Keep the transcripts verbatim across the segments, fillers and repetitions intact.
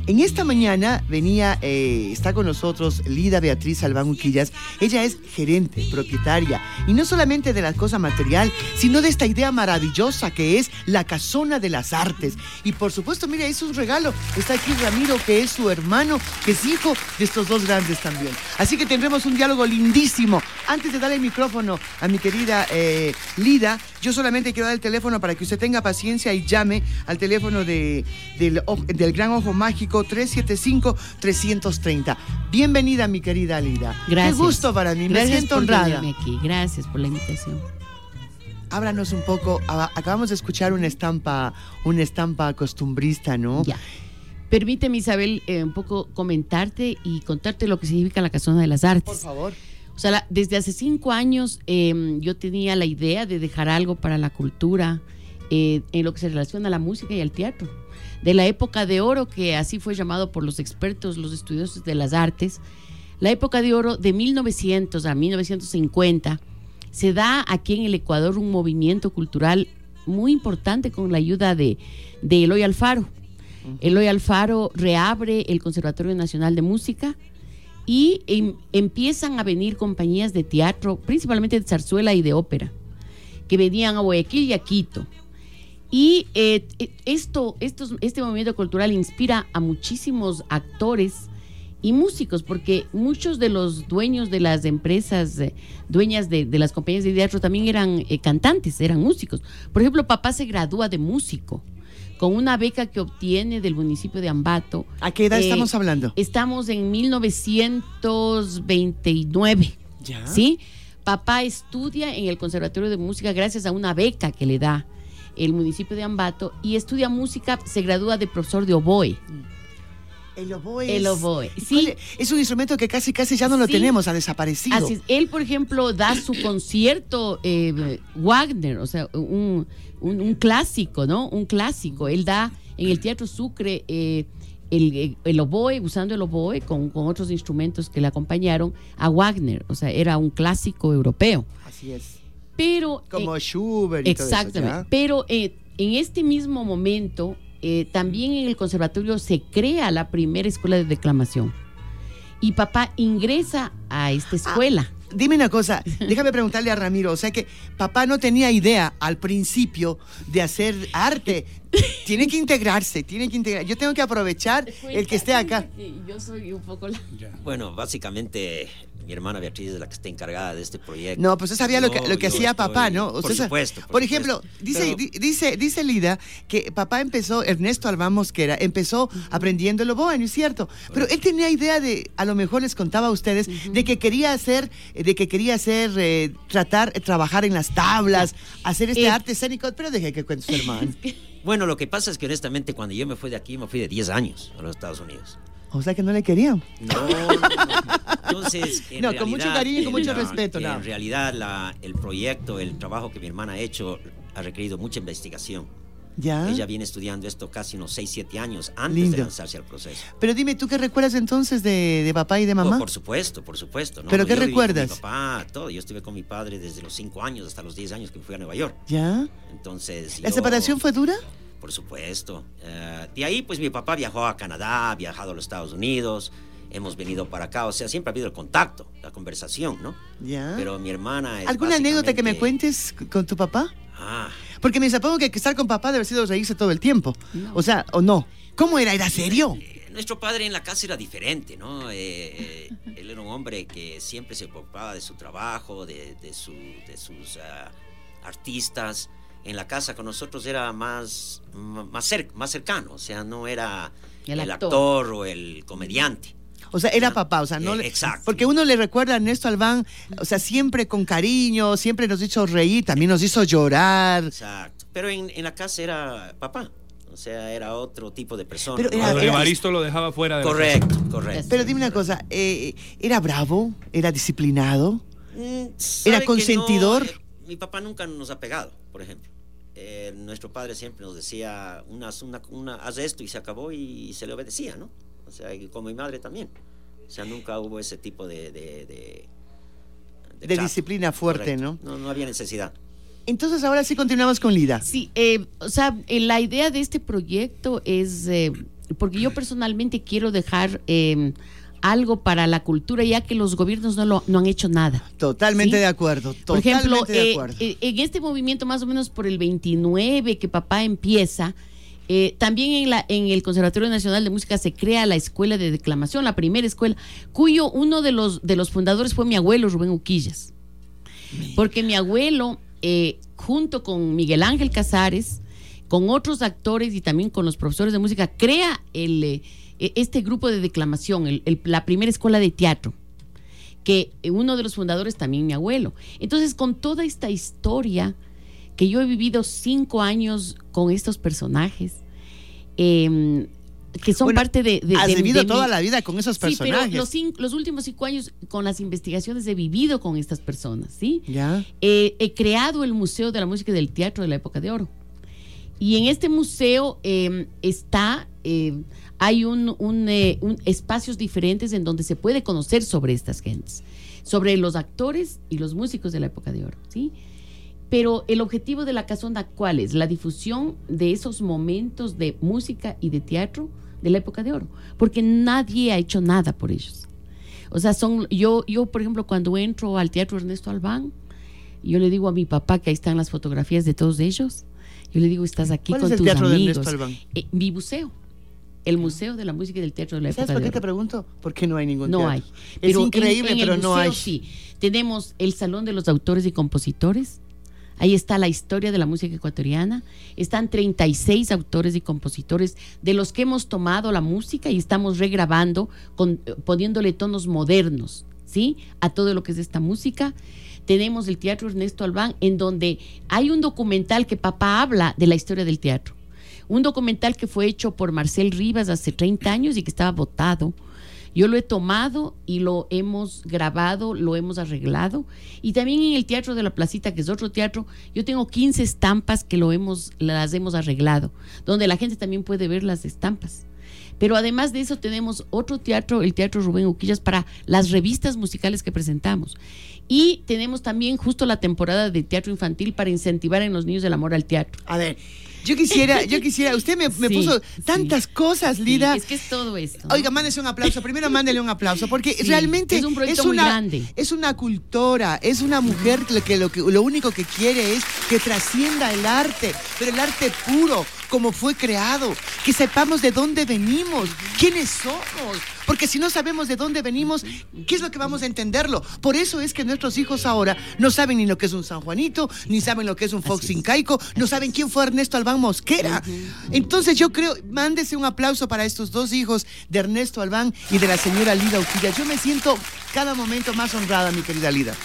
En esta mañana venía, eh, está con nosotros Lida Beatriz Albán Uquillas. Ella es gerente, propietaria, y no solamente de la cosa material, sino de esta idea maravillosa que es la Casona de las Artes. Y por supuesto, mira, es un regalo. Está aquí Ramiro, que es su hermano, que es hijo de estos dos grandes también. Así que tendremos un diálogo lindísimo. Antes de darle el micrófono a mi querida eh, Lida, yo solamente quiero dar el teléfono para que usted tenga paciencia y llame al teléfono de, del, del Gran Ojo Mágico tres siete cinco, tres tres cero. Bienvenida, mi querida Lida. Gracias. Qué gusto para mí, Gracias me siento por honrada. tenerme aquí. Gracias por la invitación. Háblanos un poco, acabamos de escuchar una estampa, una estampa costumbrista, ¿no? Ya. Permíteme, Isabel, eh, un poco comentarte y contarte lo que significa la Casona de las Artes. Por favor. O sea, la, desde hace cinco años eh, yo tenía la idea de dejar algo para la cultura eh, en lo que se relaciona a la música y al teatro. De la época de oro, que así fue llamado por los expertos, los estudiosos de las artes, la época de oro de mil novecientos a mil novecientos cincuenta, se da aquí en el Ecuador un movimiento cultural muy importante con la ayuda de, de Eloy Alfaro. Uh-huh. Eloy Alfaro reabre el Conservatorio Nacional de Música y em, empiezan a venir compañías de teatro, principalmente de zarzuela y de ópera, que venían a Guayaquil y a Quito. Y eh, esto, estos, este movimiento cultural inspira a muchísimos actores y músicos, porque muchos de los dueños de las empresas, eh, dueñas de, de las compañías de teatro también eran eh, cantantes, eran músicos. Por ejemplo, papá se gradúa de músico con una beca que obtiene del municipio de Ambato. ¿A qué edad eh, estamos hablando? Estamos en mil novecientos veintinueve. ¿Ya? ¿Sí? Papá estudia en el Conservatorio de Música gracias a una beca que le da el municipio de Ambato y estudia música, se gradúa de profesor de oboe. El oboe. El oboe. Sí. Es un instrumento que casi casi ya no lo sí. tenemos, ha desaparecido. Así es. Él, por ejemplo, da su concierto eh, Wagner, o sea, un, un, un clásico, ¿no? Un clásico. Él da en el Teatro Sucre eh, el, el oboe, usando el oboe con, con otros instrumentos que le acompañaron a Wagner. O sea, era un clásico europeo. Así es. Pero, como eh, Schubert y exactamente, todo eso, ¿ya? pero eh, en este mismo momento eh, también en el conservatorio se crea la primera escuela de declamación y papá ingresa a esta escuela. Ah, dime una cosa, déjame preguntarle a Ramiro, o sea que papá no tenía idea al principio de hacer arte. Tiene que integrarse, tiene que integrar. Yo tengo que aprovechar el que esté acá. Yo soy un poco la... Bueno, básicamente mi hermana Beatriz es la que está encargada de este proyecto. No, pues usted sabía no, lo que, lo que hacía estoy, papá, ¿no? Por usted supuesto. Por, por supuesto. ejemplo, dice, Pero, dice, dice Lida que papá empezó, Ernesto Albán Mosquera, empezó uh-huh. aprendiendo el oboe, ¿no es cierto? Pero él tenía idea de, a lo mejor les contaba a ustedes, uh-huh. de que quería hacer, de que quería hacer, eh, tratar, eh, trabajar en las tablas, hacer este eh, arte escénico, pero deje que cuente su hermano. Bueno, lo que pasa es que honestamente cuando yo me fui de aquí, me fui de diez años a los Estados Unidos. O sea que no le querían. No, no, no. Entonces, en no, realidad, con mucho cariño y con mucho la, respeto. En no. realidad, la, el proyecto, el trabajo que mi hermana ha hecho, ha requerido mucha investigación. ¿Ya? Ella viene estudiando esto casi unos seis, siete años antes Lindo. de lanzarse al proceso. Pero dime, ¿tú qué recuerdas entonces de, de papá y de mamá? Oh, por supuesto, por supuesto. ¿no? ¿Pero qué yo recuerdas? Con mi papá, todo. Yo estuve con mi padre desde los cinco años hasta los diez años que me fui a Nueva York. ¿Ya? Entonces, ¿La yo, separación fue dura? Por supuesto. Uh, de ahí, pues mi papá viajó a Canadá, ha viajado a los Estados Unidos, hemos venido para acá, o sea, siempre ha habido el contacto, la conversación, ¿no? Ya. Pero mi hermana es ¿Alguna básicamente... anécdota que me cuentes con tu papá? Ah. Porque me supongo que estar con papá debe haber sido reírse todo el tiempo. No. O sea, ¿o no? ¿Cómo era? ¿Era serio? Eh, nuestro padre en la casa era diferente, ¿no? Eh, eh, él era un hombre que siempre se preocupaba de su trabajo, de, de, su, de sus uh, artistas. En la casa con nosotros era más, más, cer- más cercano, o sea, no era el, el actor. actor o el comediante. O sea, era papá, o sea, no eh, le... Exacto. Porque uno le recuerda a Ernesto Albán, o sea, siempre con cariño, siempre nos hizo reír, también nos hizo llorar. Exacto. Pero en, en la casa era papá, o sea, era otro tipo de persona. Pero ¿no? era, era... Evaristo lo dejaba fuera de correcto, la casa. Correcto. Pero dime una cosa, eh, ¿era bravo? ¿Era disciplinado? Mm, ¿Era consentidor? No, eh, mi papá nunca nos ha pegado, por ejemplo. Eh, nuestro padre siempre nos decía, una, una, una, haz esto y se acabó y, y se le obedecía, ¿no? O sea, y como mi madre también. O sea, nunca hubo ese tipo de... De, de, de, de disciplina fuerte, ¿no? ¿no? No había necesidad. Entonces ahora sí continuamos con Lida. Sí, eh, o sea, eh, la idea de este proyecto es eh, porque yo personalmente quiero dejar eh, algo para la cultura, ya que los gobiernos no, lo, no han hecho nada. Totalmente ¿sí? de acuerdo. Totalmente por ejemplo, de eh, acuerdo. eh, en este movimiento más o menos por el veintinueve que papá empieza, eh, también en, la, en el Conservatorio Nacional de Música se crea la Escuela de Declamación, la primera escuela, cuyo uno de los, de los fundadores fue mi abuelo Rubén Uquillas. Porque mi abuelo, eh, junto con Miguel Ángel Casares, con otros actores y también con los profesores de música, crea el, eh, este grupo de declamación, el, el, la primera escuela de teatro, que uno de los fundadores también mi abuelo. Entonces, con toda esta historia que yo he vivido cinco años con estos personajes, eh, que son bueno, parte de... de has de, vivido de toda mi, la vida con esos personajes. Sí, pero los, cinco, los últimos cinco años con las investigaciones he vivido con estas personas, ¿sí? Ya. Eh, he creado el Museo de la Música y del Teatro de la Época de Oro. Y en este museo eh, está, eh, hay un, un, eh, un espacios diferentes en donde se puede conocer sobre estas gentes, sobre los actores y los músicos de la Época de Oro, ¿sí? Pero el objetivo de la Casona, ¿cuál es? La difusión de esos momentos de música y de teatro de la Época de Oro, porque nadie ha hecho nada por ellos. O sea, son yo, yo por ejemplo, cuando entro al Teatro Ernesto Albán, yo le digo a mi papá, que ahí están las fotografías de todos ellos, yo le digo, estás aquí con tus amigos. ¿Cuál es el Teatro amigos. de Ernesto Albán? Eh, mi museo, el Museo de la Música y del Teatro de la ¿Sabes Época por de qué Oro. te pregunto? Porque no hay ningún No teatro. hay. Es Pero increíble, en, en pero el no museo, hay. Sí, tenemos el Salón de los Autores y Compositores. Ahí está la historia de la música ecuatoriana. Están treinta y seis autores y compositores de los que hemos tomado la música y estamos regrabando, con, poniéndole tonos modernos, ¿sí? A todo lo que es esta música. Tenemos el Teatro Ernesto Albán, en donde hay un documental que papá habla de la historia del teatro. Un documental que fue hecho por Marcel Rivas hace treinta años y que estaba votado. Yo lo he tomado y lo hemos grabado, lo hemos arreglado. Y también en el Teatro de la Placita, que es otro teatro, yo tengo quince estampas que lo hemos, las hemos arreglado, donde la gente también puede ver las estampas. Pero además de eso tenemos otro teatro, el Teatro Rubén Uquillas, para las revistas musicales que presentamos. Y tenemos también justo la temporada de teatro infantil para incentivar en los niños el amor al teatro. A ver, yo quisiera, yo quisiera, usted me, me Sí, puso tantas sí. cosas, Lida. Sí, es que es todo esto, ¿no? Oiga, mándese un aplauso. Primero mándele un aplauso, porque Sí, realmente es un proyecto es una, muy grande. es una cultora, es una mujer que, que, lo, que lo único que quiere es que trascienda el arte, pero el arte puro, como fue creado, que sepamos de dónde venimos, quiénes somos, porque si no sabemos de dónde venimos, ¿qué es lo que vamos a entenderlo? Por eso es que nuestros hijos ahora no saben ni lo que es un San Juanito, ni saben lo que es un Fox incaico, no saben quién fue Ernesto Albán Mosquera. Entonces yo creo, mándese un aplauso para estos dos hijos de Ernesto Albán y de la señora Lida Uquillas. Yo me siento cada momento más honrada, mi querida Lida.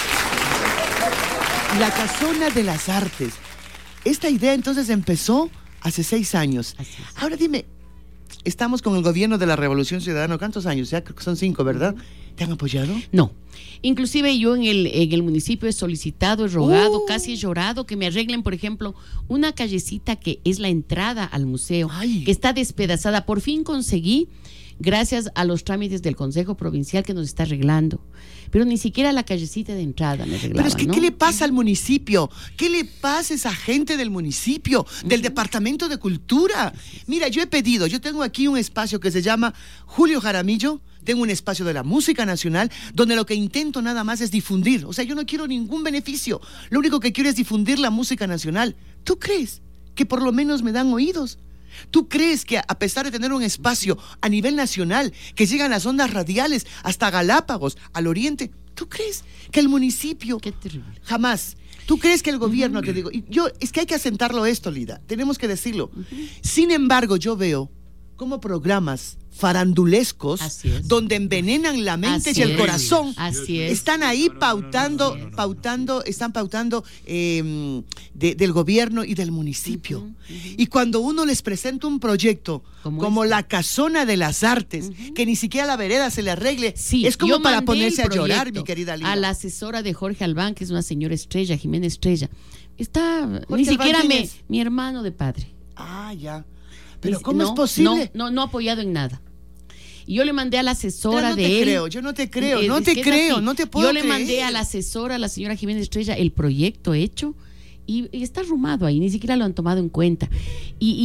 La Casona de las Artes. Esta idea entonces empezó hace seis años. Ahora dime, estamos con el gobierno de la Revolución Ciudadana, ¿cuántos años? Ya creo que son cinco, ¿verdad? ¿Te han apoyado? No. Inclusive yo en el, en el municipio he solicitado, he rogado, Uh. casi he llorado que me arreglen, por ejemplo, una callecita que es la entrada al museo, Ay. que está despedazada. Por fin conseguí, gracias a los trámites del Consejo Provincial, que nos está arreglando. Pero ni siquiera la callecita de entrada me arreglaban, Pero es que, ¿no? ¿qué le pasa al municipio? ¿Qué le pasa a esa gente del municipio, del Departamento de Cultura? Mira, yo he pedido, yo tengo aquí un espacio que se llama Julio Jaramillo, tengo un espacio de la música nacional, donde lo que intento nada más es difundir. O sea, yo no quiero ningún beneficio, lo único que quiero es difundir la música nacional. ¿Tú crees que por lo menos me dan oídos? ¿Tú crees que a pesar de tener un espacio a nivel nacional, que llegan las ondas radiales hasta Galápagos, al oriente, ¿tú crees que el municipio... Qué terrible. Jamás. ¿Tú crees que el gobierno, te digo, y yo, es que hay que asentarlo esto, Lida, tenemos que decirlo. Sin embargo, yo veo como programas farandulescos, Así es. donde envenenan la mente Así y el es. corazón. Así es. Están ahí pautando, pautando, están pautando eh, de- del gobierno y del municipio. Ujú, ujú. Y cuando uno les presenta un proyecto Como como, este. la Casona de las Artes, que ni siquiera la vereda se le arregle, Sí, es como yo para mandé ponerse a el llorar, proyecto mi querida Lida. a la asesora de Jorge Albán, que es una señora Estrella, Jimena Estrella. Está, ni Albán, siquiera ¿quién me, es? mi hermano de padre. Ah, ya. Pero Ni- ¿cómo no, es posible? No, no, no ha apoyado en nada. Y yo le mandé a la asesora Pero no de te él. creo, yo no te creo, Eh, no es te que es creo, así. no te puedo Yo le creer. mandé a la asesora, a la señora Jimena Estrella, el proyecto hecho y, y está arrumado ahí, ni siquiera lo han tomado en cuenta. Y, y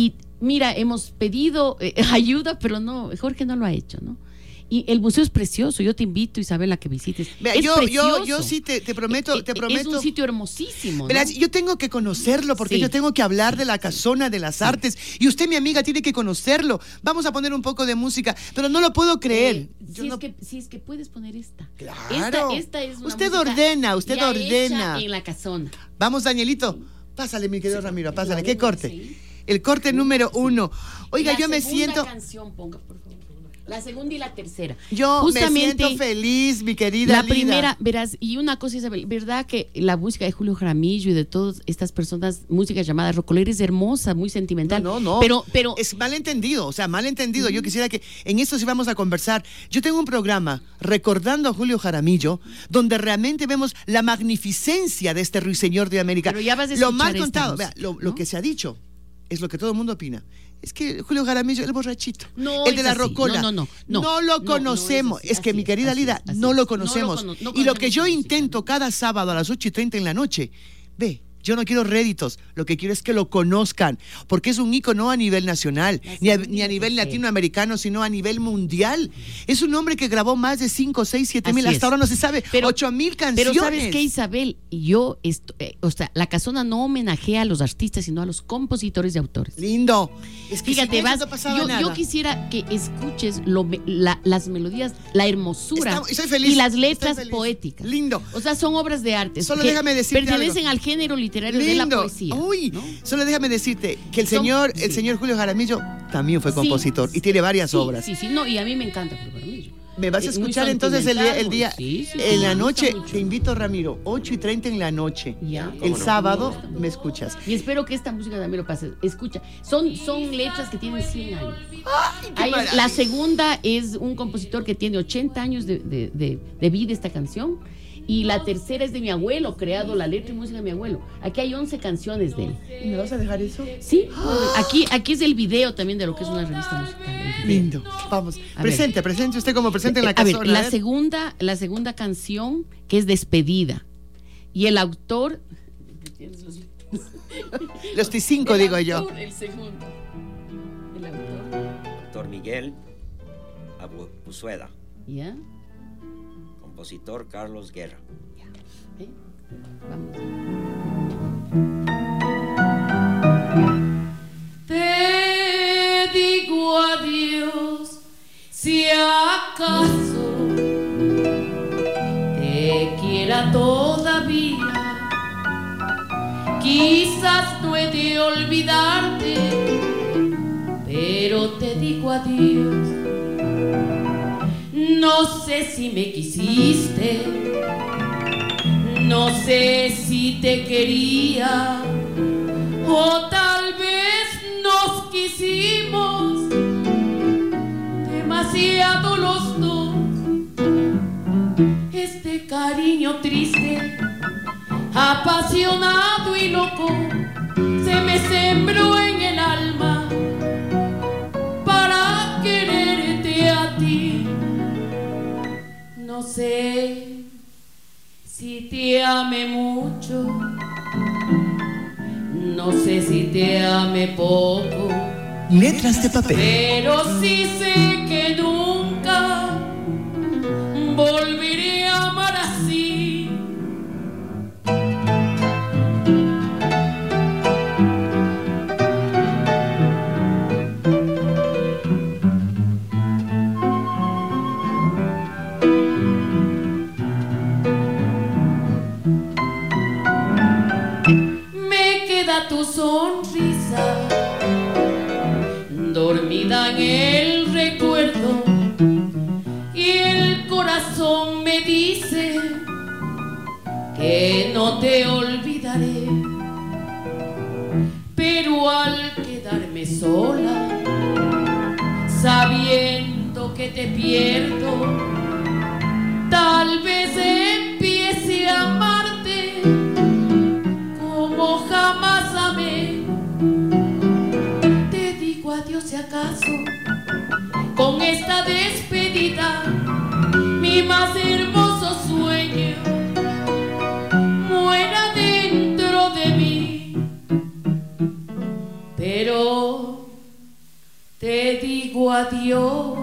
Mira, hemos pedido eh, ayuda, pero no, Jorge no lo ha hecho, ¿no? Y el museo es precioso, yo te invito, Isabel, a que visites. Vea, es yo, precioso. yo, yo sí te, te prometo, te prometo. Es un sitio hermosísimo, ¿no? Verás, yo tengo que conocerlo porque Sí. yo tengo que hablar de la Casona de las Artes y usted, mi amiga, tiene que conocerlo. Vamos a poner un poco de música, pero no lo puedo creer. Eh, Yo si, no- es que, si es que puedes poner esta. Claro. Esta, esta es una Usted música ordena, usted ya ordena. hecha en la casona. Vamos, Danielito. Pásale, mi querido Ramiro, pásale. ¿Qué Bueno, corte? sí. El corte número uno. Oiga, La yo me segunda siento... canción, ponga, por favor. La segunda y la tercera. Yo me Justamente, siento feliz, mi querida la Lida. primera, verás, y una cosa, Isabel, ¿verdad que la música de Julio Jaramillo y de todas estas personas, música llamada rocolera, es hermosa, muy sentimental? No, no, no. Pero, pero Es malentendido, o sea, malentendido. Yo quisiera que en esto sí vamos a conversar. Yo tengo un programa recordando a Julio Jaramillo, donde realmente vemos la magnificencia de este ruiseñor de América. Pero ya vas a lo escuchar mal esta contado, música, vea, lo, lo ¿no? que se ha dicho es lo que todo el mundo opina. Es que Julio Jaramillo, el borrachito, No el de es la así. rocola, No, no, no, no. lo No, conocemos. no es es, así, que así mi es, querida así Lida, es, así no es. lo No lo conocemos. cono- no y lo que conocemos yo su música, intento ¿no? cada sábado a las ocho y treinta en la noche, ve, yo no quiero réditos, lo que quiero es que lo conozcan, porque es un ícono a nivel nacional, ni a, ni a nivel latinoamericano, sino a nivel mundial. Es un hombre que grabó más de cinco, seis, siete mil, Así hasta es. ahora no se sabe, Pero- ocho mil canciones. Pero ¿sabes qué, Isabel? Yo, esto, eh, o sea, la casona no homenajea a los artistas, sino a los compositores y autores. Lindo. Es que Fíjate, sin eso vas, no pasaba yo, nada. yo quisiera que escuches lo me- la- las melodías, la hermosura Está- soy feliz, y las estoy letras feliz. poéticas. Lindo. O sea, son obras de arte. Solo que déjame decirte pertenecen algo. al género literario de la Lindo. poesía. Uy, ¿no? solo déjame decirte que el Son- señor, el sí. señor Julio Jaramillo también fue Sí, compositor y tiene varias sí, obras. Sí, sí, no, y a mí me encanta Julio Jaramillo. ¿Me vas a Es muy escuchar entonces el día, el día sentimental, sí, sí, sí, en la me gusta noche? mucho. Te invito, Ramiro, ocho y treinta en la noche. Ya. El ¿Cómo no? sábado Me gusta mucho. me escuchas. Y espero que esta música también lo pases. Escucha, son, son letras que tienen cien años. ¡Ay, qué Ahí es- maravilla! la segunda es un compositor que tiene ochenta años de, de- de- de vida esta canción. Y la tercera es de mi abuelo, creado la letra y música de mi abuelo. Aquí hay once canciones de él. ¿Y ¿Me vas a dejar eso? Sí, aquí, aquí es el video también de lo que es una revista musical. el video. Lindo. Vamos. A presente, presente usted como presente en la Eh, a ver, casona. la ¿eh? segunda, la segunda canción que es Despedida. Y el autor. Los T cinco, el digo yo. autor, El segundo. El autor. Doctor Miguel Abusueda, ¿Ya? compositor Carlos Guerra. ¿Eh? Vamos. Te digo adiós si acaso te quiera todavía. Quizás no he de olvidarte, pero te digo adiós. No sé si me quisiste, no sé si te quería, o tal vez nos quisimos demasiado los dos. Este cariño triste, apasionado y loco, se me sembró en el alma para quererte a ti. No sé si te ame mucho, no sé si te ame poco, Letras de papel. pero sí sé que nunca volveré a amar así. Me queda tu sonrisa dormida en el recuerdo, y el corazón me dice que no te olvidaré, pero al quedarme sola, sabiendo que te pierdo, tal vez empiece a amarte como jamás amé. Te digo adiós si acaso con esta despedida mi más hermoso sueño muera dentro de mí, pero adiós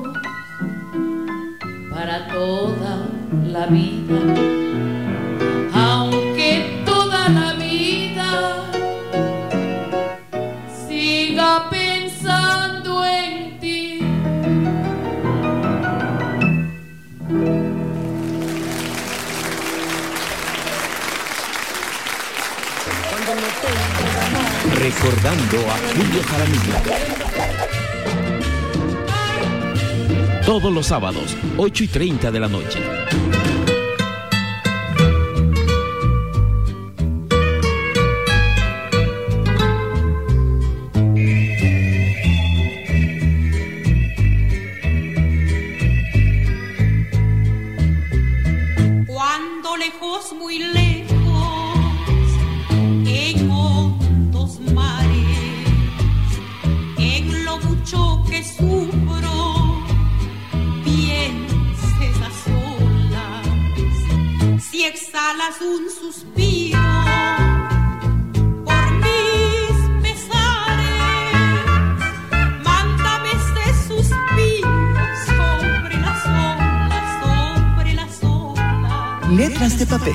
para toda la vida, aunque toda la vida siga pensando en ti. Recordando a Julio Jaramillo. Todos los sábados, ocho y treinta de la noche. Cuando lejos, muy lejos, en hondos mares, en lo mucho que sufro, pienses a solas, si exhalas un suspiro por mis pesares, mándame ese suspiro sobre las olas, sobre las olas. Letras de papel.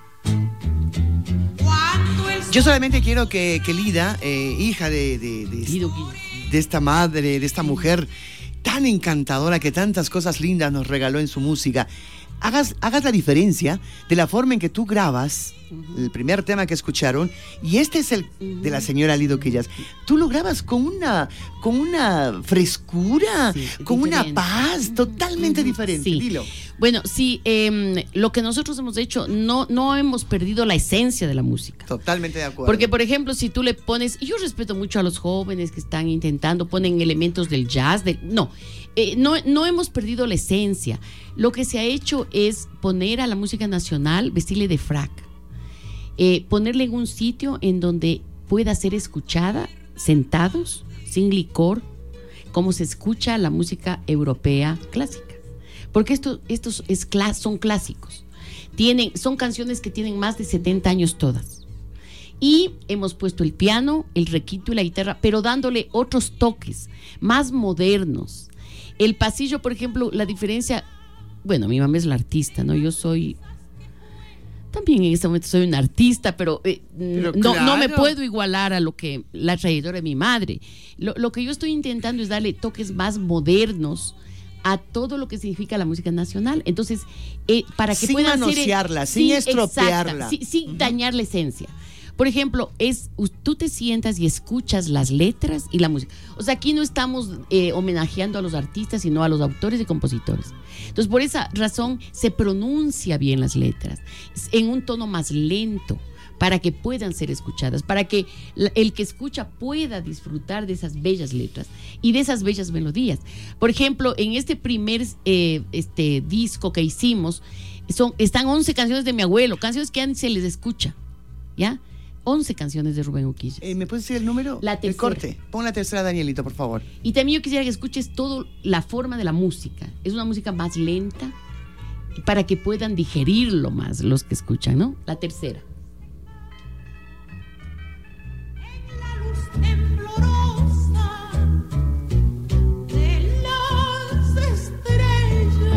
Yo solamente quiero que, que Lida, eh, hija de, de, de, de esta madre, de esta mujer tan encantadora que tantas cosas lindas nos regaló en su música, hagas, hagas la diferencia de la forma en que tú grabas uh-huh. el primer tema que escucharon, y este es el uh-huh. de la señora Lido Quillas. Tú lo grabas con una, con una frescura, sí, con diferente. Una paz totalmente uh-huh. diferente. Sí. Dilo. Bueno, sí, eh, lo que nosotros hemos hecho, no, no hemos perdido la esencia de la música. Totalmente de acuerdo. Porque, por ejemplo, si tú le pones, y yo respeto mucho a los jóvenes que están intentando, ponen elementos del jazz, de, no, eh, no, no hemos perdido la esencia. Lo que se ha hecho es poner a la música nacional, vestirle de frac, eh, ponerle en un sitio en donde pueda ser escuchada, sentados, sin licor, como se escucha la música europea clásica. Porque estos, estos es, son clásicos. Tienen, son canciones que tienen más de setenta años todas. Y hemos puesto el piano, el requinto y la guitarra, pero dándole otros toques más modernos. El pasillo, por ejemplo, la diferencia... Bueno, mi mamá es la artista, ¿no? Yo soy... También en este momento soy una artista, pero, eh, pero no, claro. no me puedo igualar a lo que la trayectoria de mi madre. Lo, lo que yo estoy intentando es darle toques más modernos a todo lo que significa la música nacional. Entonces, eh, para que sin puedan manosearla, ser, sin sí, estropearla, exacta, sí, sin uh-huh. dañar la esencia. Por ejemplo, es tú te sientas y escuchas las letras y la música. O sea, aquí no estamos eh, homenajeando a los artistas, sino a los autores y compositores. Entonces, por esa razón se pronuncia bien las letras en un tono más lento, para que puedan ser escuchadas, para que el que escucha pueda disfrutar de esas bellas letras y de esas bellas melodías. Por ejemplo, en este primer eh, este disco que hicimos, son, están once canciones de mi abuelo, canciones que ya se les escucha, ¿ya? once canciones de Rubén Uquillas. Eh, ¿Me puedes decir el número? La tercera. El corte. Pon la tercera, Danielito, por favor. Y también yo quisiera que escuches toda la forma de la música. Es una música más lenta para que puedan digerirlo más los que escuchan, ¿no? La tercera. Temblorosa de las estrellas.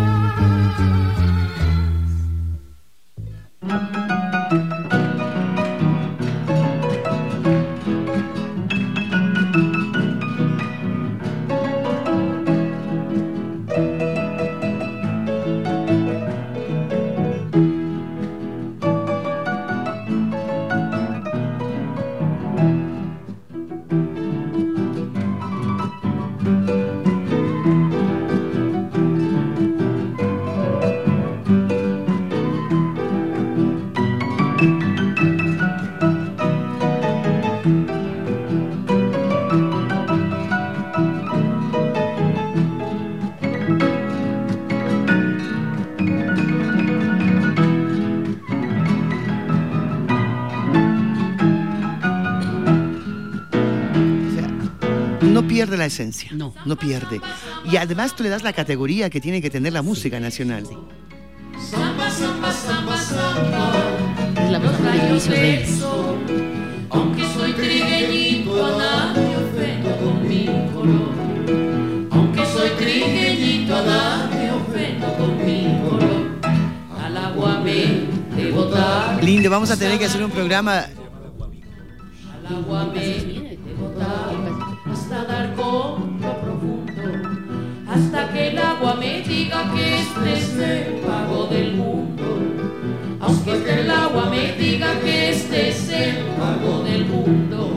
No pierde la esencia. No. No pierde. Y además tú le das la categoría que tiene que tener la música nacional. Sí. Samba, samba, samba, samba. Es la voz de Luis Reyes. Aunque soy trigueñito, a nadie ofendo con mi color. Aunque soy soy trigueñito, Adán, me ofendo con mi color. Al agua me de botar. Lindo, vamos a tener que hacer un programa. Al agua me de botar. Hasta dar con lo profundo. Hasta que el agua me diga que este es el pago del mundo. Aunque el agua me diga que este es el pago del mundo.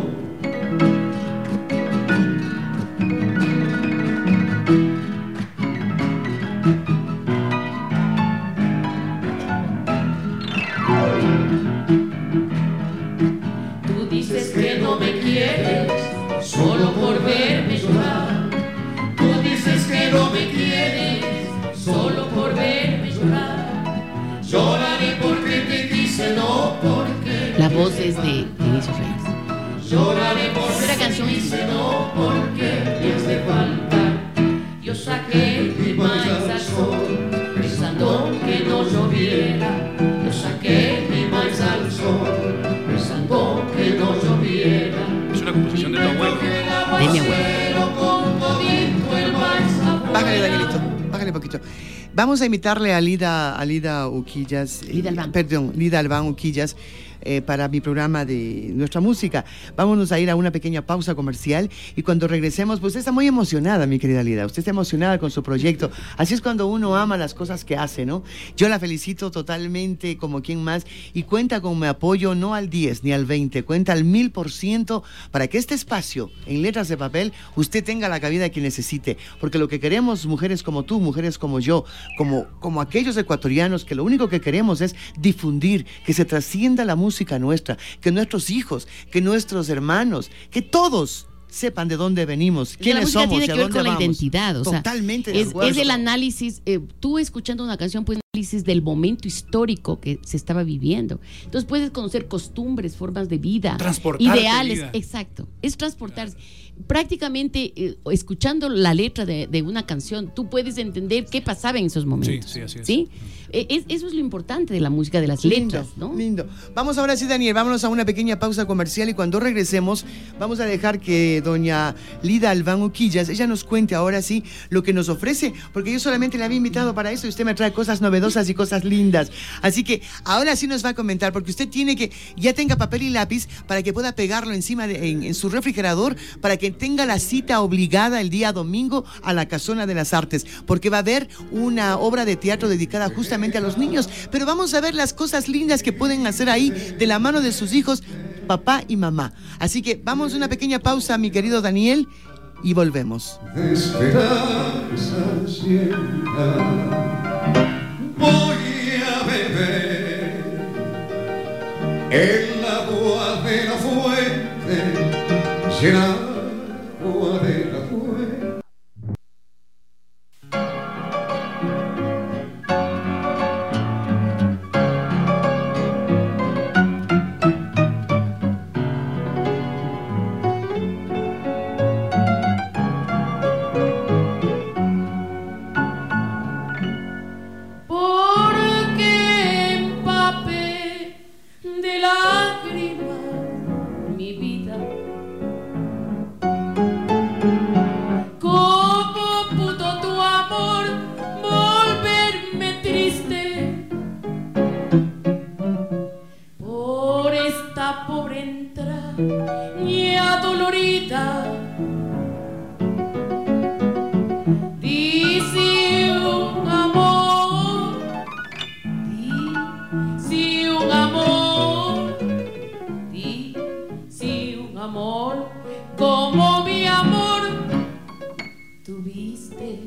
Tú dices que no me quieres solo por verme llorar. Tú dices que no me quieres solo por verme llorar. Lloraré porque te quise, no porque. La voz es de Vinicius Reyes. Lloraré porque Esta canción te quise, no porque me has de faltar. Yo saqué mi maíz al sol, pensando que no lloviera. Yo saqué mi maíz al sol, pensando que no lloviera. Es una composición de tu abuelo. De mi abuelo. Con todito el maíz afuera. Bájale, Danielito, bájale poquito. Vamos a invitarle a Lida, a Lida Uquillas. eh, Lida Albán. Perdón, Lida Albán Uquillas. Eh, para mi programa de nuestra música. Vámonos a ir a una pequeña pausa comercial y cuando regresemos, pues usted está muy emocionada, mi querida Lida. Usted está emocionada con su proyecto. Así es cuando uno ama las cosas que hace, ¿no? Yo la felicito totalmente como quien más y cuenta con mi apoyo no al diez ni al veinte, cuenta al mil por ciento para que este espacio en Letras de Papel usted tenga la cabida que necesite. Porque lo que queremos, mujeres como tú, mujeres como yo, como, como aquellos ecuatorianos que lo único que queremos es difundir, que se trascienda la música nuestra, que nuestros hijos, que nuestros hermanos, que todos sepan de dónde venimos, quiénes la música somos tiene y a que ver dónde con la vamos. identidad, o sea, Totalmente de es, acuerdo. es el análisis, eh, tú escuchando una canción pues análisis del momento histórico que se estaba viviendo. Entonces puedes conocer costumbres, formas de vida, Transportarte ideales, vida. exacto, es transportarse. Prácticamente eh, escuchando la letra de, de una canción, tú puedes entender qué pasaba en esos momentos. Sí, sí, así es. ¿Sí? Eh, es- eso es lo importante de la música, de las Lindo, letras, ¿no? lindo. Vamos ahora sí, Daniel, vámonos a una pequeña pausa comercial y cuando regresemos vamos a dejar que doña Lida Albán Uquillas, ella nos cuente ahora sí lo que nos ofrece, porque yo solamente la había invitado para eso y usted me trae cosas novedosas y cosas lindas. Así que ahora sí nos va a comentar, porque usted tiene que, ya tenga papel y lápiz para que pueda pegarlo encima de, en, en su refrigerador, para que tenga la cita obligada el día domingo a la Casona de las Artes, porque va a haber una obra de teatro dedicada justamente a los niños, pero vamos a ver las cosas lindas que pueden hacer ahí de la mano de sus hijos, papá y mamá. Así que vamos a una pequeña pausa, mi querido Daniel, y volvemos. De esperanza llena, voy a beber el agua de la fuente, llena agua de la fuente. Porque empapé de lágrimas mi vida. ¿Cómo pudo tu amor volverme triste? Por esta pobre entraña dolorida. Dice un amor, dice un amor, dice un amor, como mi amor tuviste.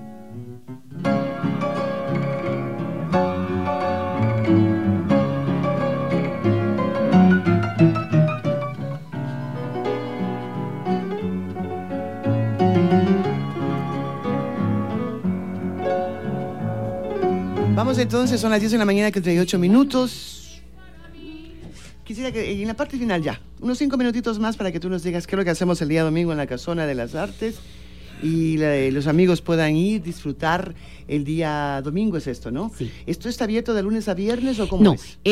Vamos entonces, son las diez de la mañana con treinta y ocho minutos. Quisiera que en la parte final ya, unos cinco minutitos más para que tú nos digas qué es lo que hacemos el día domingo en la Casona de las Artes y la- los amigos puedan ir, disfrutar el día domingo, es esto, ¿no? Sí. ¿Esto está abierto de lunes a viernes o cómo No, es? eh,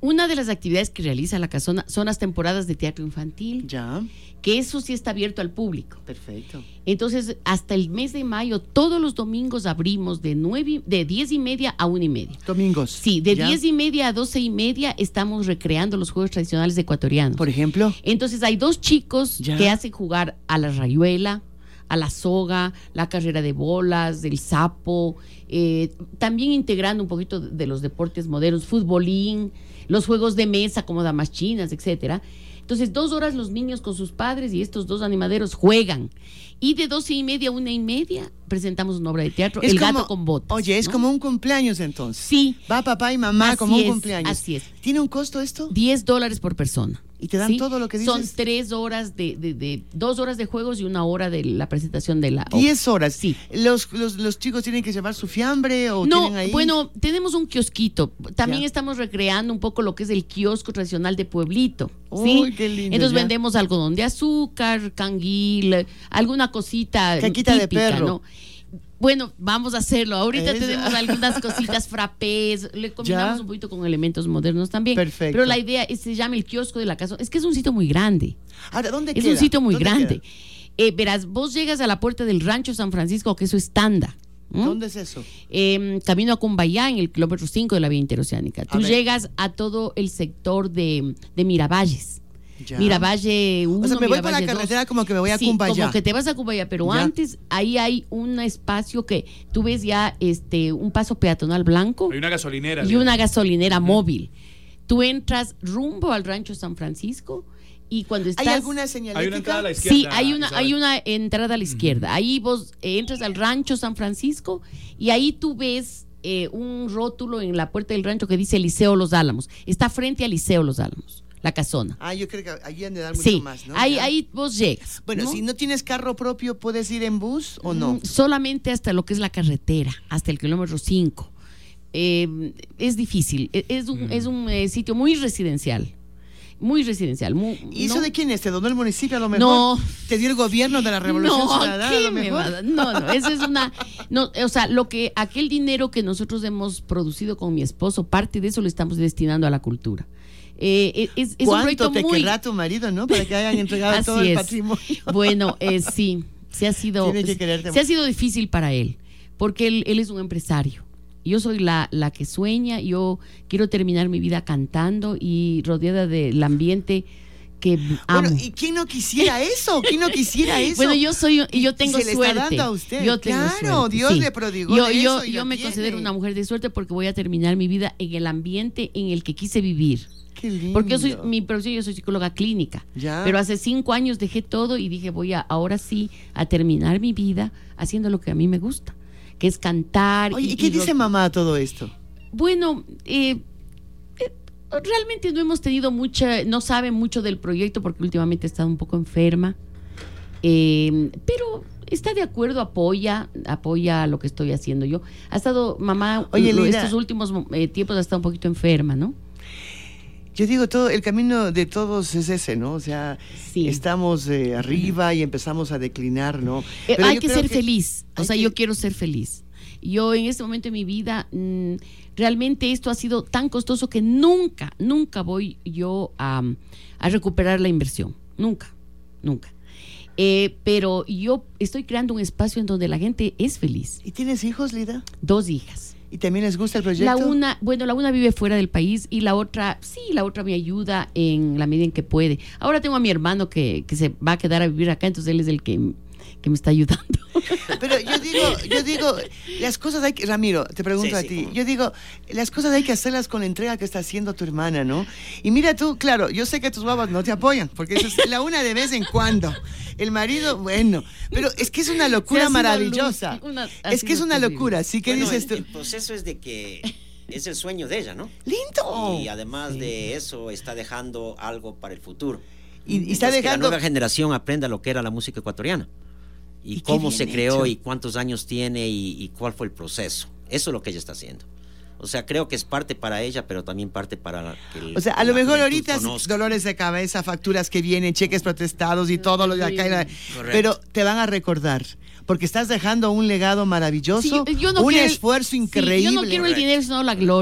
Una de las actividades que realiza la Casona son las temporadas de teatro infantil, Ya, que eso sí está abierto al público. perfecto. Entonces, hasta el mes de mayo, todos los domingos abrimos de nueve, de diez y media a una y media. Domingos. Sí, de ¿ya? diez y media a doce y media estamos recreando los juegos tradicionales ecuatorianos. Por ejemplo. Entonces hay dos chicos Ya. que hacen jugar a la rayuela, a la soga, la carrera de bolas, del sapo, eh, también integrando un poquito de los deportes modernos, futbolín, los juegos de mesa como damas chinas, etcétera. Entonces, dos horas los niños con sus padres y estos dos animaderos juegan. Y de doce y media a una y media presentamos una obra de teatro, Es El como- gato con botas. Oye, es ¿no? como un cumpleaños entonces. Sí. Va papá y mamá Así como un es, cumpleaños. así es. ¿Tiene un costo esto? diez dólares por persona. ¿Y te dan ¿sí? todo lo que Son dices? tres horas de, de, de- dos horas de juegos y una hora de la presentación de la obra. Diez horas. Sí. ¿Los, los, los chicos tienen que llevar su fiambre o No, tienen ahí? bueno, tenemos un kiosquito. También Ya. estamos recreando un poco lo que es el kiosco tradicional de Pueblito. ¿sí? Uy, qué lindo, Entonces ya. vendemos algodón de azúcar, canguil, alguna cosita Caquita de típica, perro. ¿no? Bueno, vamos a hacerlo. Ahorita Eso. tenemos algunas cositas frappés, le combinamos Ya. un poquito con elementos modernos también. Perfecto. Pero la idea es, se llama el kiosco de la casa. Es que es un sitio muy grande. Ahora, ¿dónde Es queda? un sitio muy ¿Dónde grande. queda? Eh, verás, vos llegas a la puerta del Rancho San Francisco, que eso es Tanda. ¿m? ¿Dónde es eso? Eh, camino a Cumbayá, en el kilómetro cinco de la vía interoceánica. Tú ver. llegas a todo el sector de, de Miravalles. Ya. Miravalle uno, O sea, me voy por la Miravalle dos. carretera como que me voy a Sí, Cumbayá. como que te vas a Cumbayá, pero Ya. antes ahí hay un espacio que tú ves ya este un paso peatonal blanco Hay una gasolinera. y digamos. una gasolinera móvil. Tú entras rumbo al Rancho San Francisco y cuando estás... ¿Hay alguna señalética? Hay una entrada a la izquierda. Sí, hay una, Isabel. hay una entrada a la izquierda. Ahí vos eh, entras al Rancho San Francisco y ahí tú ves eh, un rótulo en la puerta del rancho que dice Liceo Los Álamos. Está frente al Liceo Los Álamos, la casona. Ah, yo creo que ahí han de dar mucho Sí, más, ¿no? ahí, Ya. ahí vos llegas. Bueno, ¿no? si no tienes carro propio, ¿puedes ir en bus o no? Mm, solamente hasta lo que es la carretera, hasta el kilómetro cinco. Eh, es difícil, e- es un, es un eh, sitio muy residencial, muy residencial. Muy, ¿Y eso ¿no? de quién es? ¿Te donó el municipio a lo mejor? No. ¿Te dio el gobierno de la Revolución No, Ciudadana a ¿qué lo me mejor? va a dar? No, no, eso es una, no, o sea, lo que aquel dinero que nosotros hemos producido con mi esposo, parte de eso lo estamos destinando a la cultura. Eh, es, es un ¿Cuánto proyecto te muy, querrá tu marido, no? Para que hayan entregado Así todo el es. patrimonio. Bueno, eh, sí, se ha sido, Tiene que quererte se ha mucho. sido difícil para él, porque él, él es un empresario. Yo soy la, la que sueña, yo quiero terminar mi vida cantando y rodeada del ambiente que amo. Bueno, ¿y quién no quisiera eso? ¿Quién no quisiera eso? Bueno, yo soy y yo tengo se le suerte. está dando a usted. Yo tengo Claro, suerte, Dios sí. le prodigó Yo, de yo, eso y yo lo me tiene. considero una mujer de suerte porque voy a terminar mi vida en el ambiente en el que quise vivir. Qué lindo. Porque yo soy mi profesión, yo soy psicóloga clínica. Ya. Pero hace cinco años dejé todo y dije voy a ahora sí a terminar mi vida haciendo lo que a mí me gusta, que es cantar. Oye, ¿y qué dice ro- mamá a todo esto? Bueno, eh, eh, realmente no hemos tenido mucha, no sabe mucho del proyecto porque últimamente he estado un poco enferma, eh, pero está de acuerdo, apoya, apoya lo que estoy haciendo yo. Ha estado, mamá, Oye, lo- Lida. estos últimos eh, tiempos ha estado un poquito enferma, ¿no? Yo digo, todo el camino de todos es ese, ¿no? O sea, Sí. estamos eh, arriba y empezamos a declinar, ¿no? Eh, Pero hay yo que creo ser feliz, o hay sea, que- yo quiero ser feliz. Yo en este momento de mi vida, mm, realmente esto ha sido tan costoso que nunca, nunca voy yo a, a recuperar la inversión. Nunca, nunca. Eh, pero yo estoy creando un espacio en donde la gente es feliz. ¿Y tienes hijos, Lida? Dos hijas. ¿Y también les gusta el proyecto? La una, bueno, la una vive fuera del país y la otra, sí, la otra me ayuda en la medida en que puede. Ahora tengo a mi hermano que, que se va a quedar a vivir acá, entonces él es el que, que me está ayudando. Pero yo digo, yo digo, las cosas hay que, Ramiro, te pregunto Sí, a sí, ti, cómo. yo digo, las cosas hay que hacerlas con la entrega que está haciendo tu hermana, ¿no? Y mira tú, claro, yo sé que tus babas no te apoyan, porque eso es la una de vez en cuando. El marido, bueno, pero es que es una Se ha locura sido maravillosa. luz, una- ha es que es sido una terrible. locura, ¿sí? ¿Qué Bueno, dices el, tú? el proceso es de que es el sueño de ella, ¿no? ¡Lindo! Y además Sí. de eso está dejando algo para el futuro. Y, y está Entonces, que dejando... la nueva generación aprenda lo que era la música ecuatoriana y, Y qué cómo bien se creó hecho. y cuántos años tiene y, y cuál fue el proceso. Eso es lo que ella está haciendo. O sea, creo que es parte para ella, pero también parte para la, que el- O sea, a lo la mejor juventud ahorita es conozca. dolores de cabeza, facturas que vienen, cheques protestados y todo lo de acá. y la- Correcto. Pero te van a recordar, porque estás dejando un legado maravilloso, Sí, yo no un quiero- esfuerzo sí, increíble. yo no quiero el dinero, sino la gloria.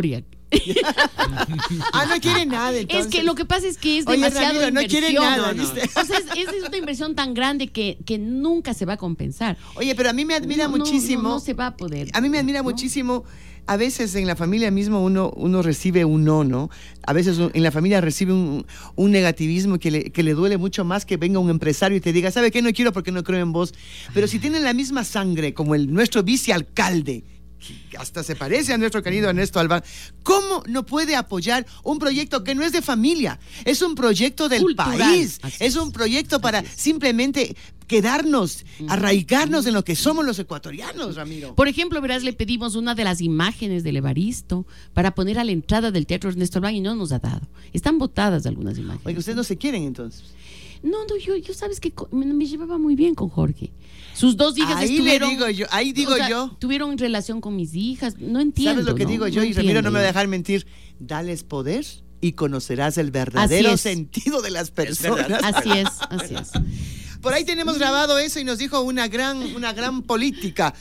Ah, no quiere nada, entonces. Es que lo que pasa es que es Oye, demasiado Ramiro, no inversión. quiere nada, ¿no? ¿viste? O sea, es, es- es una inversión tan grande que, que nunca se va a compensar. Oye, pero a mí me admira No, no, muchísimo. No, no se va a poder. A mí me admira ¿no? muchísimo. A veces en la familia mismo uno, uno recibe un no, ¿no? A veces un- en la familia recibe un, un negativismo que le, que le duele mucho más que venga un empresario y te diga, ¿sabe qué? No quiero porque no creo en vos. Pero si tienen la misma sangre como el nuestro vicealcalde, que hasta se parece a nuestro querido Ernesto Albán, ¿cómo no puede apoyar un proyecto que no es de familia? Es un proyecto del Cultural. país. Así Es es. un proyecto para Así es. simplemente quedarnos, arraigarnos en lo que somos los ecuatorianos, Ramiro. Por ejemplo, verás, le pedimos una de las imágenes del Evaristo para poner a la entrada del Teatro Ernesto Albán y no nos ha dado. Están botadas algunas imágenes. Oye, ustedes no se quieren entonces. No, no, yo, yo sabes que co- me, me llevaba muy bien con Jorge. Sus dos hijas Ahí le estuvieron... digo yo, ahí digo o sea, yo. Tuvieron relación con mis hijas. No entiendo. ¿Sabes lo que ¿no? digo yo? No Y Ramiro no me va a entiendo. dejar mentir. Dales poder y conocerás el verdadero Así es. sentido de las verdad. personas. Así es, así es. Por ahí tenemos grabado eso y nos dijo una gran, una gran política.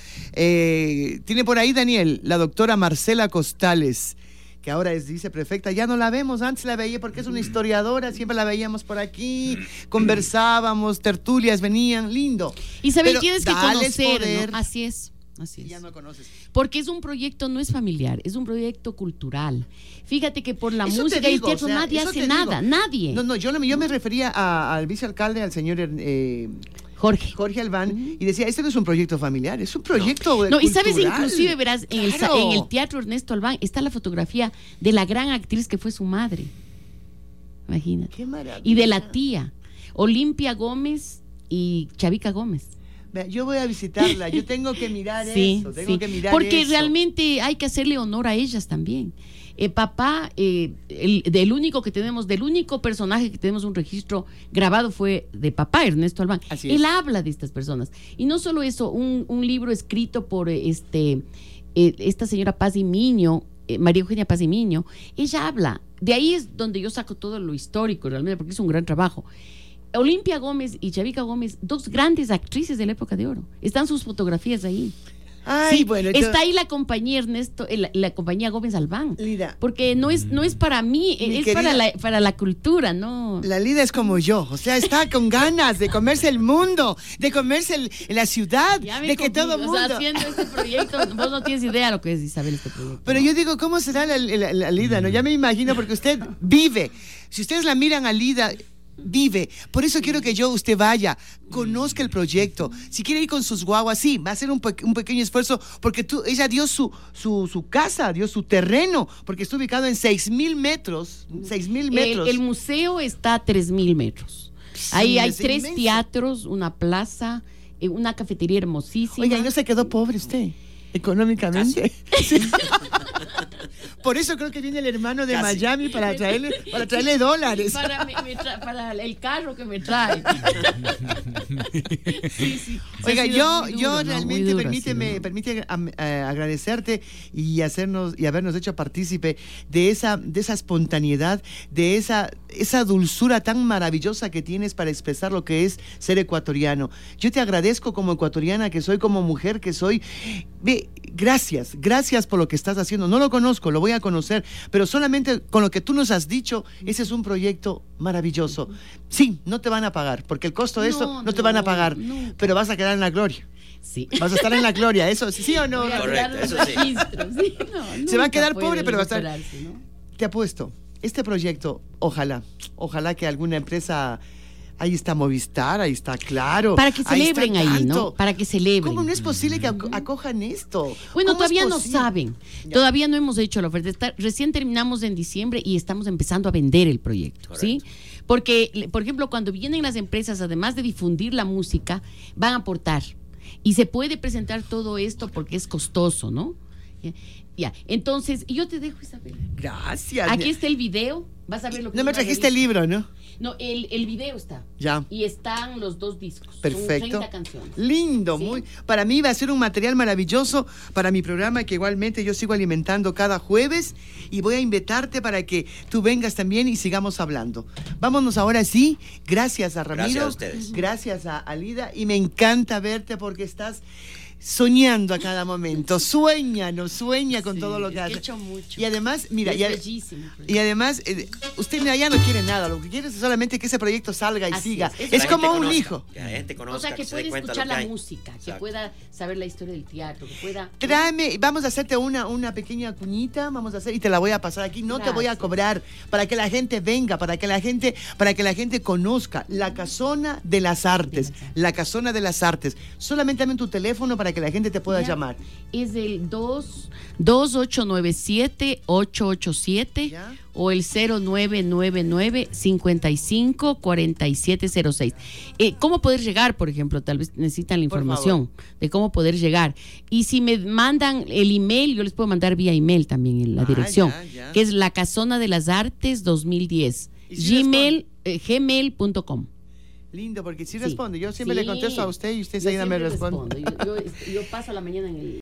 Eh, tiene por ahí, Daniel, la doctora Marcela Costales, que ahora es viceprefecta. Ya no la vemos, antes la veía porque es una historiadora, siempre la veíamos por aquí, conversábamos, tertulias venían, lindo. Isabel, Pero tienes que dales conocer, poder. ¿no? Así es, así Ya es. no conoces. Porque es un proyecto, no es familiar, es un proyecto cultural. Fíjate que por la Eso te música y el digo, teatro o sea, nadie eso hace te nada, digo. nadie. No, no, yo, no me- yo me refería a- al vicealcalde, al señor eh, Jorge. Jorge Albán, y decía, este no es un proyecto familiar, es un proyecto No, y sabes, cultural. inclusive verás, en el, sa- Claro. en el Teatro Ernesto Albán está la fotografía de la gran actriz que fue su madre. Imagínate. Qué maravilla. Y de la tía, Olimpia Gómez y Chavica Gómez. Vea, yo voy a visitarla, yo tengo que mirar Sí, eso, tengo sí. que mirar Porque eso. realmente hay que hacerle honor a ellas también. Eh, papá, eh, el, del único que tenemos, del único personaje que tenemos un registro grabado fue de papá, Ernesto Albán. Así Él es. habla de estas personas. Y no solo eso, un, un libro escrito por eh, este, eh, esta señora Paz y Miño, eh, María Eugenia Paz y Miño, ella habla. De ahí es donde yo saco todo lo histórico realmente, porque es un gran trabajo. Olimpia Gómez y Chavica Gómez, dos grandes actrices de la época de oro. Están sus fotografías ahí. Ay, Sí, bueno, yo- está ahí la compañía Ernesto, eh, la, la compañía Gómez Albán. Lida, Porque no es, no es para mí, Mi es querida- para la, para la cultura, ¿no? la Lida es como yo, o sea, está con ganas de comerse el mundo, de comerse el- la ciudad, Ya me de que todo el confundí, o mundo... sea, haciendo este proyecto, vos no tienes idea lo que es, Isabel, este proyecto. Pero ¿no? yo digo, ¿cómo será la, la- la Lida? ¿No? Ya me imagino, porque usted vive. Si ustedes la miran a Lida, vive. Por eso quiero que yo, usted vaya, conozca el proyecto. Si quiere ir con sus guaguas, sí, va a ser un, pe- un pequeño esfuerzo, porque tú, ella dio su, su, su casa, dio su terreno, porque está ubicado en seis mil metros. seis mil El, metros. el museo está a tres mil metros. Sí, Ahí hay es tres inmenso. teatros, una plaza, eh, una cafetería hermosísima. Oiga, ¿y no se quedó pobre usted? Económicamente. Sí. Por eso creo que viene el hermano de Casi. Miami para traerle, para traerle dólares. Para, me- me tra- para el carro que me trae. Sí, sí. Oiga, Ha sido yo, muy duro, yo ¿no? Muy realmente duro ha permíteme, sido. permite am- eh, agradecerte y hacernos y habernos hecho partícipe de esa, de esa espontaneidad, de esa, esa dulzura tan maravillosa que tienes para expresar lo que es ser ecuatoriano. Yo te agradezco como ecuatoriana que soy, como mujer que soy. Ve, gracias, gracias por lo que estás haciendo. No lo conozco, lo voy a conocer, pero solamente con lo que tú nos has dicho, ese es un proyecto maravilloso. Sí, no te van a pagar, porque el costo de No, eso no te van a no, pagar, nunca. pero vas a quedar en la gloria. Sí. Vas a estar en la gloria, eso, ¿sí, sí o no? Voy a Correcto, cuidar los eso sí. registros, sí, no, Se va a nunca quedar puede pobre, pero va a estar- recuperarse, ¿no? Te apuesto, este proyecto, ojalá, ojalá que alguna empresa, ahí está Movistar, ahí está Claro. Para que ahí está celebren ahí, ¿no? tanto. Para que celebren. ¿Cómo no es posible que ac- acojan esto? Bueno, ¿Cómo todavía es no posible? saben. Ya. Todavía no hemos hecho la oferta. Está- recién terminamos en diciembre y estamos empezando a vender el proyecto, ¿sí? Porque, le- por ejemplo, cuando vienen las empresas, además de difundir la música, van a aportar. Y se puede presentar todo esto porque es costoso, ¿no? Ya, ya. Entonces, y yo te dejo, Isabel. Gracias. Aquí está el video. Vas a ver lo que No es me una trajiste el revista. libro, ¿no? No, el, el video está. Ya. Y están los dos discos. Son Perfecto. treinta canciones. Lindo, Sí. muy. Para mí va a ser un material maravilloso para mi programa que igualmente yo sigo alimentando cada jueves y voy a invitarte para que tú vengas también y sigamos hablando. Vámonos ahora sí. Gracias a Ramiro. Gracias a ustedes. Gracias a Alida y me encanta verte porque estás soñando a cada momento. Sueña, no sueña con Sí, todo lo que es hace. he hecho mucho. Y además, mira, Es y, a- bellísimo. y además, eh, usted mira, ya no quiere nada, lo que quiere es solamente que ese proyecto salga y Así siga. es, Es, es la como gente un conozca, hijo. Que la gente conozca, O sea, que, se dé pueda cuenta escuchar lo que la hay. música, que Exacto. pueda saber la historia del teatro, que pueda... Tráeme, vamos a hacerte una, una pequeña cuñita, vamos a hacer, y te la voy a pasar aquí, no te voy a Gracias. cobrar, para que la gente venga, para que la gente, para que la gente conozca la Casona de las Artes, la Casona de las Artes. Solamente dame tu teléfono para que la gente te pueda Ya. llamar. Es el dos ocho nueve siete ocho ocho siete Ya. o el cero nueve nueve nueve cinco cinco cuatro siete cero seis. Eh, ¿Cómo poder llegar, por ejemplo? Tal vez necesitan la Por información de cómo poder llegar. Y si me mandan el email, yo les puedo mandar vía email también en la Ah, dirección, ya, ya. que es la casona de las artes dos mil diez, ¿Y si gmail, eh, gmail punto com. Lindo, porque sí Sí. responde. Yo siempre Sí. le contesto a usted y usted Yo enseguida me siempre responde. respondo. Yo, yo- yo paso la mañana en el